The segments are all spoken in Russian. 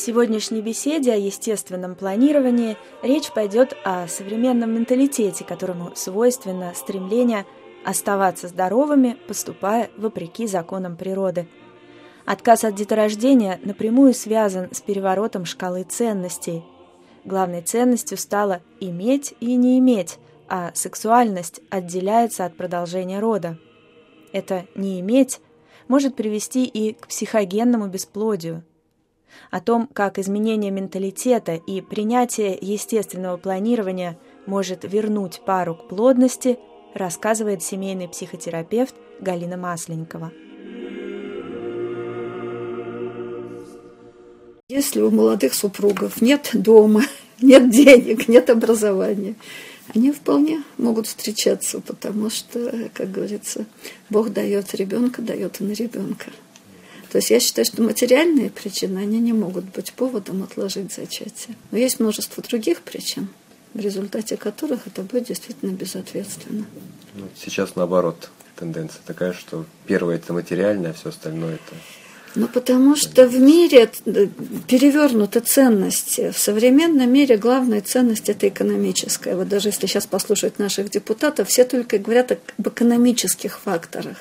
сегодняшней беседе о естественном планировании речь пойдет о современном менталитете, которому свойственно стремление оставаться здоровыми, поступая вопреки законам природы. Отказ от деторождения напрямую связан с переворотом шкалы ценностей. Главной ценностью стало иметь и не иметь, а сексуальность отделяется от продолжения рода. Это «не иметь» может привести и к психогенному бесплодию. О том, как изменение менталитета и принятие естественного планирования может вернуть пару к плодности, рассказывает семейный психотерапевт Галина Масленникова. Если у молодых супругов нет дома, нет денег, нет образования, они вполне могут встречаться, потому что, как говорится, Бог дает ребенка, дает и на ребенка. То есть я считаю, что материальные причины, они не могут быть поводом отложить зачатие. Но есть множество других причин, в результате которых это будет действительно безответственно. Сейчас наоборот тенденция такая, что первое это материальное, а все остальное это... Ну, потому что в мире перевернуты ценности. В современном мире главная ценность – это экономическая. Вот даже если сейчас послушать наших депутатов, все только говорят об экономических факторах.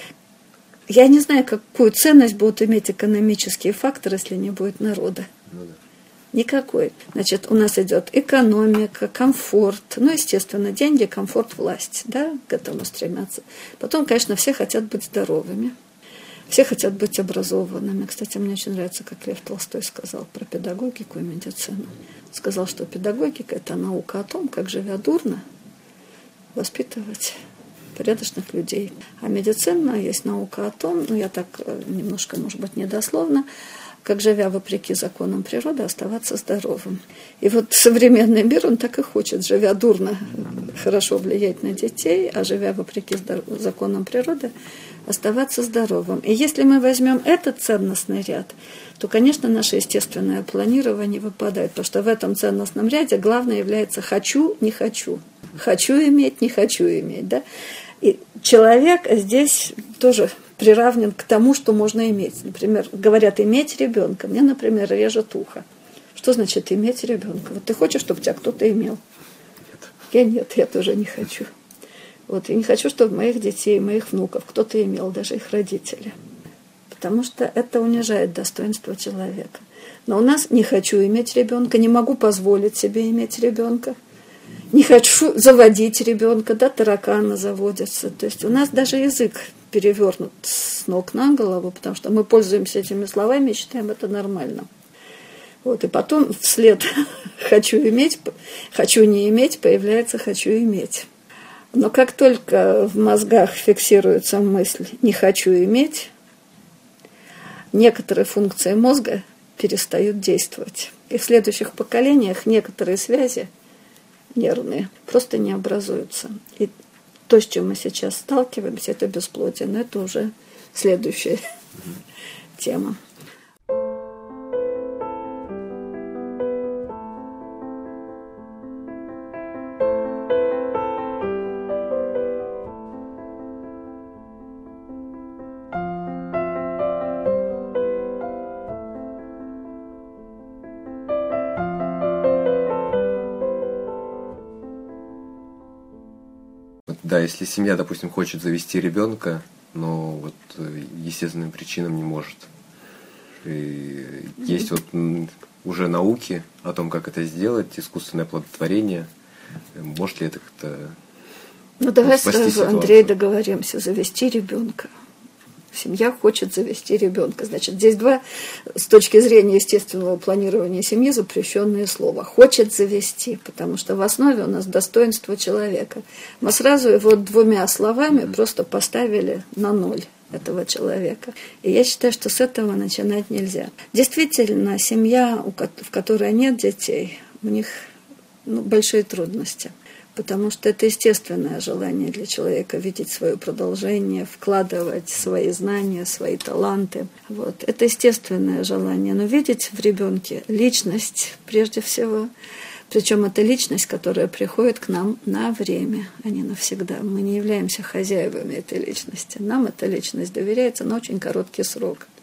Я не знаю, какую ценность будут иметь экономические факторы, если не будет народа. Никакой. Значит, у нас идет экономика, комфорт, естественно, деньги, комфорт, власть, да, к этому стремятся. Потом, конечно, все хотят быть здоровыми, все хотят быть образованными. Кстати, мне очень нравится, как Лев Толстой сказал про педагогику и медицину. Сказал, что педагогика – это наука о том, как, живя дурно, воспитывать порядочных людей. А медицина есть наука о том, я так немножко, может быть, недословно, как, живя вопреки законам природы, оставаться здоровым. И вот современный мир, он так и хочет, живя дурно, хорошо влиять на детей, а живя вопреки законам природы, оставаться здоровым. И если мы возьмем этот ценностный ряд, то, конечно, наше естественное планирование выпадает, потому что в этом ценностном ряде главное является «хочу, не хочу». «Хочу иметь, не хочу иметь». Да? И человек здесь тоже приравнен к тому, что можно иметь. Например, говорят «иметь ребенка». Мне, например, режет ухо. Что значит «иметь ребенка»? Вот ты хочешь, чтобы тебя кто-то имел? Нет, я тоже не хочу. Вот, и не хочу, чтобы моих детей, моих внуков кто-то имел, даже их родители. Потому что это унижает достоинство человека. Но у нас не хочу иметь ребенка, не могу позволить себе иметь ребенка. Не хочу заводить ребенка, да, тараканы заводятся. То есть у нас даже язык перевернут с ног на голову, потому что мы пользуемся этими словами и считаем это нормально. Вот, и потом вслед «хочу иметь», «хочу не иметь» появляется «хочу иметь». Но как только в мозгах фиксируется мысль «не хочу иметь», некоторые функции мозга перестают действовать. И в следующих поколениях некоторые связи нервные просто не образуются. И то, с чем мы сейчас сталкиваемся, это бесплодие. Но это уже следующая тема. Да, если семья, допустим, хочет завести ребенка, но вот естественным причинам не может. И есть вот уже науки о том, как это сделать, искусственное оплодотворение. Может ли это как-то давай спасти сразу, ситуацию? Андрей, договоримся, завести ребенка. Семья хочет завести ребенка. Значит, здесь два, с точки зрения естественного планирования семьи, запрещенные слова. Хочет завести, потому что в основе у нас достоинство человека. Мы сразу его двумя словами просто поставили на ноль этого человека. И я считаю, что с этого начинать нельзя. Действительно, семья, в которой нет детей, у них большие трудности. Потому что это естественное желание для человека видеть свое продолжение, вкладывать свои знания, свои таланты. Вот. Это естественное желание. Но видеть в ребенке личность прежде всего. Причем это личность, которая приходит к нам на время, а не навсегда. Мы не являемся хозяевами этой личности. Нам эта личность доверяется на очень короткий срок.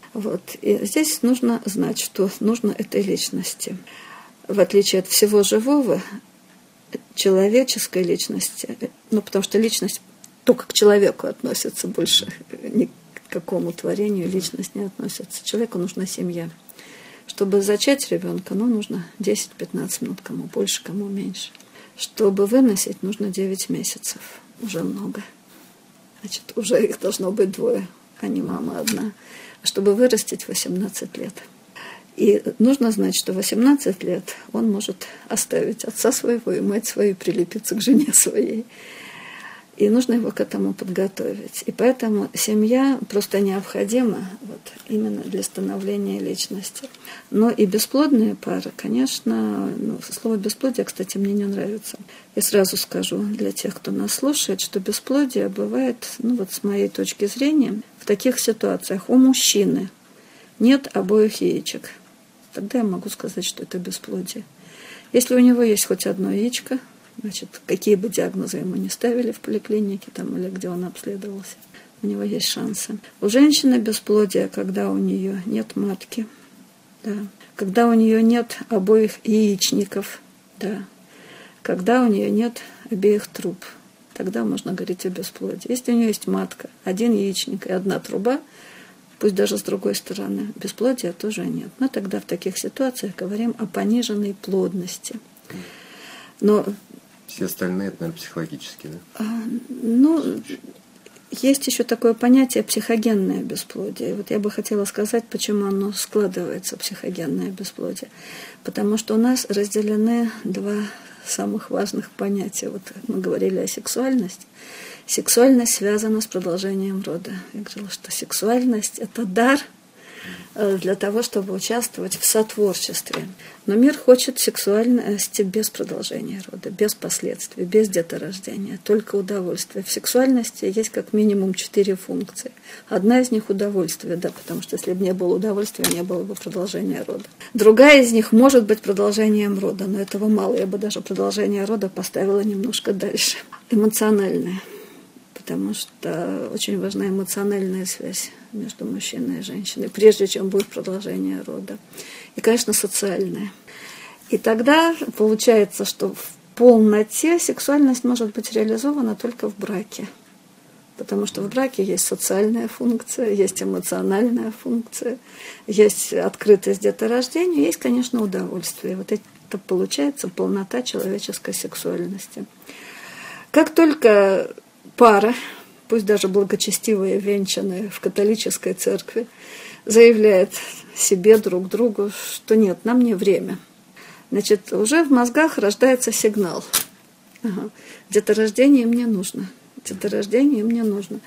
Вот. И здесь нужно знать, что нужно этой личности. В отличие от всего живого, человеческой личности, потому что личность только к человеку относится больше, ни к какому творению личность не относится. Человеку нужна семья. Чтобы зачать ребенка, нужно 10-15 минут, кому больше, кому меньше. Чтобы выносить, нужно 9 месяцев. Уже много. Значит, уже их должно быть 2, а не мама одна. А чтобы вырастить, 18 лет. И нужно знать, что 18 лет он может оставить отца своего и мать свою, прилепиться к жене своей. И нужно его к этому подготовить. И поэтому семья просто необходима именно для становления личности. Но и бесплодные пары, конечно, слово «бесплодие», кстати, мне не нравится. Я сразу скажу для тех, кто нас слушает, что бесплодие бывает, с моей точки зрения, в таких ситуациях. У мужчины нет обоих яичек. Тогда я могу сказать, что это бесплодие. Если у него есть хоть одно яичко, значит, какие бы диагнозы ему не ставили в поликлинике или где он обследовался, у него есть шансы. У женщины бесплодие, когда у нее нет матки, да, когда у нее нет обоих яичников, да, когда у нее нет обеих труб, тогда можно говорить о бесплодии. Если у нее есть матка, 1 яичник и 1 труба, пусть даже с другой стороны, бесплодия тоже нет. Мы тогда в таких ситуациях говорим о пониженной плодности. Но все остальные, это, наверное, психологические, да? Есть еще такое понятие психогенное бесплодие. И я бы хотела сказать, почему оно складывается, психогенное бесплодие. Потому что у нас разделены 2 самых важных понятия. Мы говорили о сексуальности. Сексуальность связана с продолжением рода. Я говорила, что сексуальность – это дар для того, чтобы участвовать в сотворчестве. Но мир хочет сексуальности без продолжения рода, без последствий, без деторождения, только удовольствие. В сексуальности есть как минимум 4 функции. Одна из них – удовольствие, да, потому что если бы не было удовольствия, не было бы продолжения рода. Другая из них может быть продолжением рода, но этого мало. Я бы даже продолжение рода поставила немножко дальше. Эмоциональное. Потому что очень важна эмоциональная связь между мужчиной и женщиной, прежде чем будет продолжение рода. И, конечно, социальная. И тогда получается, что в полноте сексуальность может быть реализована только в браке. Потому что в браке есть социальная функция, есть эмоциональная функция, есть открытость деторождения, есть, конечно, удовольствие. Это получается полнота человеческой сексуальности. Как только пара, пусть даже благочестивые, венчанные в католической церкви, заявляет себе друг другу, что нет, нам не время. Значит, уже в мозгах рождается сигнал. Деторождение мне нужно. Деторождение мне нужно.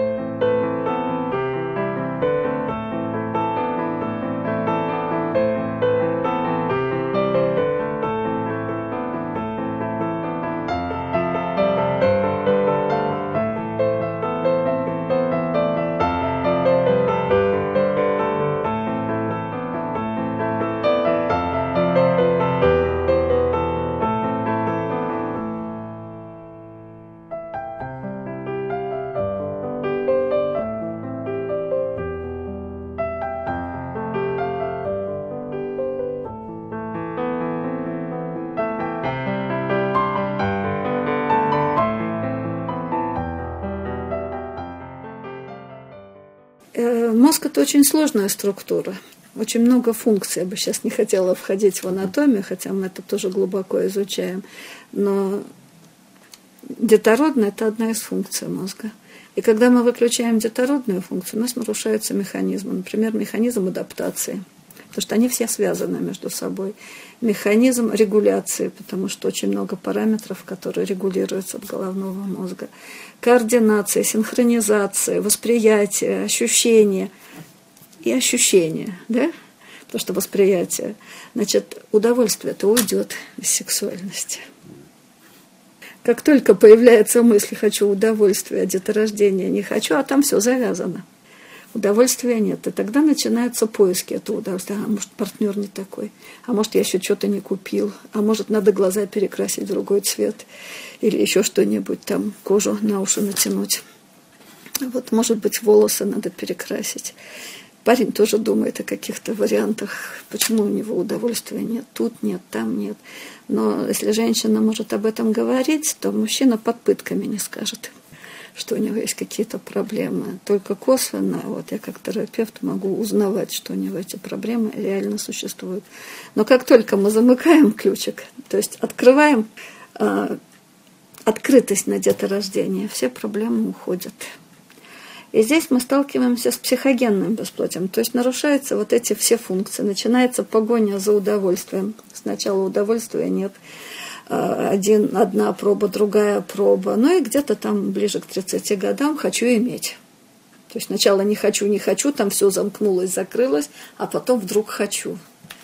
Мозг – это очень сложная структура, очень много функций. Я бы сейчас не хотела входить в анатомию, хотя мы это тоже глубоко изучаем. Но детородная – это одна из функций мозга. И когда мы выключаем детородную функцию, у нас нарушаются механизмы. Например, механизм адаптации, потому что они все связаны между собой. Механизм регуляции, потому что очень много параметров, которые регулируются от головного мозга. Координация, синхронизация, восприятие, ощущение. И ощущение, да? Потому что восприятие. Значит, удовольствие-то уйдет из сексуальности. Как только появляется мысль «хочу удовольствия», деторождения не хочу, а там все завязано. Удовольствия нет. И тогда начинаются поиски этого удовольствия. А может, партнер не такой? А может, я еще что-то не купил? А может, надо глаза перекрасить в другой цвет? Или еще что-нибудь там, кожу на уши натянуть? Может быть, волосы надо перекрасить. Парень тоже думает о каких-то вариантах, почему у него удовольствия нет, тут нет, там нет. Но если женщина может об этом говорить, то мужчина под пытками не скажет, что у него есть какие-то проблемы. Только косвенно, вот я как терапевт могу узнавать, что у него эти проблемы реально существуют. Но как только мы замыкаем ключик, то есть открываем открытость на деторождение, все проблемы уходят. И здесь мы сталкиваемся с психогенным бесплодием, то есть нарушаются вот эти все функции, начинается погоня за удовольствием. Сначала удовольствия нет, одна проба, другая проба, ну и где-то там ближе к 30 годам хочу иметь. То есть сначала не хочу, там все замкнулось, закрылось, а потом вдруг хочу.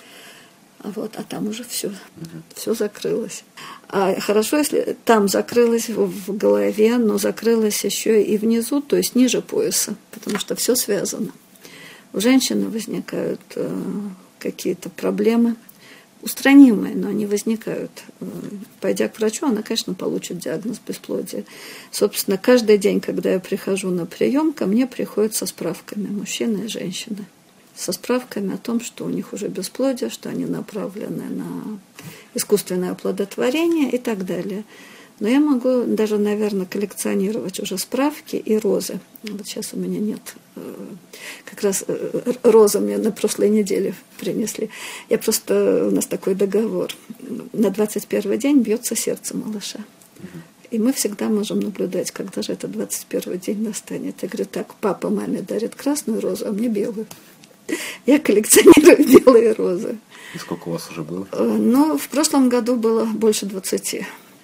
А там уже все закрылось. А хорошо, если там закрылось в голове, но закрылось еще и внизу, то есть ниже пояса, потому что все связано. У женщины возникают какие-то проблемы, устранимые, но они возникают. Пойдя к врачу, она, конечно, получит диагноз бесплодия. Собственно, каждый день, когда я прихожу на прием, ко мне приходят со справками мужчины и женщины. Со справками о том, что у них уже бесплодие, что они направлены на искусственное оплодотворение и так далее. Но я могу даже, наверное, коллекционировать уже справки и розы. Вот сейчас у меня нет. Как раз розы мне на прошлой неделе принесли. У нас такой договор. На 21-й день бьется сердце малыша. И мы всегда можем наблюдать, когда же этот 21-й день настанет. Я говорю, так, папа маме дарит красную розу, а мне белую. Я коллекционирую белые розы. И сколько у вас уже было? В прошлом году было больше 20.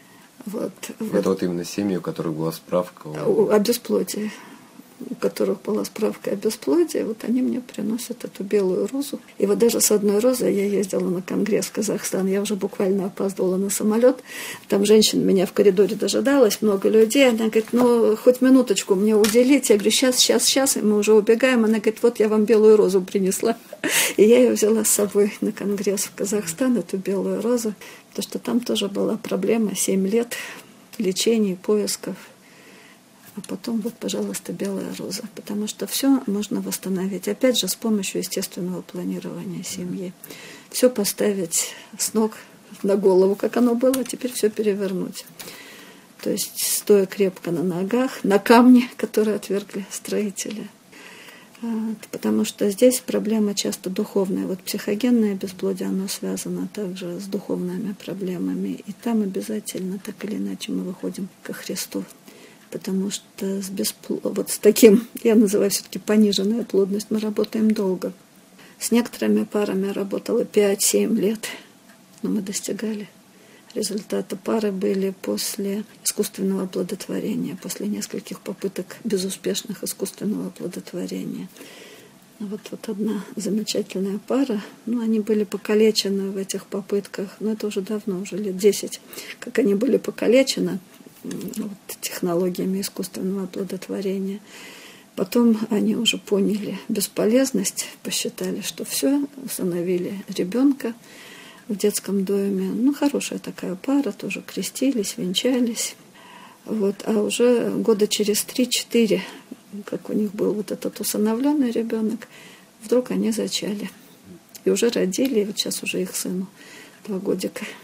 Это вот именно семьи, у которых была справка о бесплодии. У которых была справка о бесплодии, вот они мне приносят эту белую розу. И вот даже с одной розой я ездила на конгресс в Казахстан, я уже буквально опаздывала на самолет. Там женщина меня в коридоре дожидалась, много людей. Она говорит, хоть минуточку мне уделите. Я говорю, сейчас, и мы уже убегаем. Она говорит, вот я вам белую розу принесла. И я ее взяла с собой на конгресс в Казахстан, эту белую розу, потому что там тоже была проблема, 7 лет лечений, поисков. А потом вот, пожалуйста, белая роза. Потому что все можно восстановить. Опять же, с помощью естественного планирования семьи. Все поставить с ног на голову, как оно было, а теперь все перевернуть. То есть, стоя крепко на ногах, на камне, которые отвергли строители. Потому что здесь проблема часто духовная. Вот психогенное бесплодие, оно связано также с духовными проблемами. И там обязательно, так или иначе, мы выходим ко Христу. Потому что с таким, я называю все-таки пониженная плодность, мы работаем долго. С некоторыми парами я работала 5-7 лет, но мы достигали результата. Пары были после искусственного оплодотворения, после нескольких попыток безуспешных искусственного оплодотворения. Вот одна замечательная пара, они были покалечены в этих попытках, но это уже давно, уже лет 10, как они были покалечены технологиями искусственного оплодотворения. Потом они уже поняли бесполезность, посчитали, что все, усыновили ребенка в детском доме. Хорошая такая пара, тоже крестились, венчались. А уже года через 3-4, как у них был этот усыновленный ребенок, вдруг они зачали. И уже родили, и вот сейчас уже их сыну 2 годика.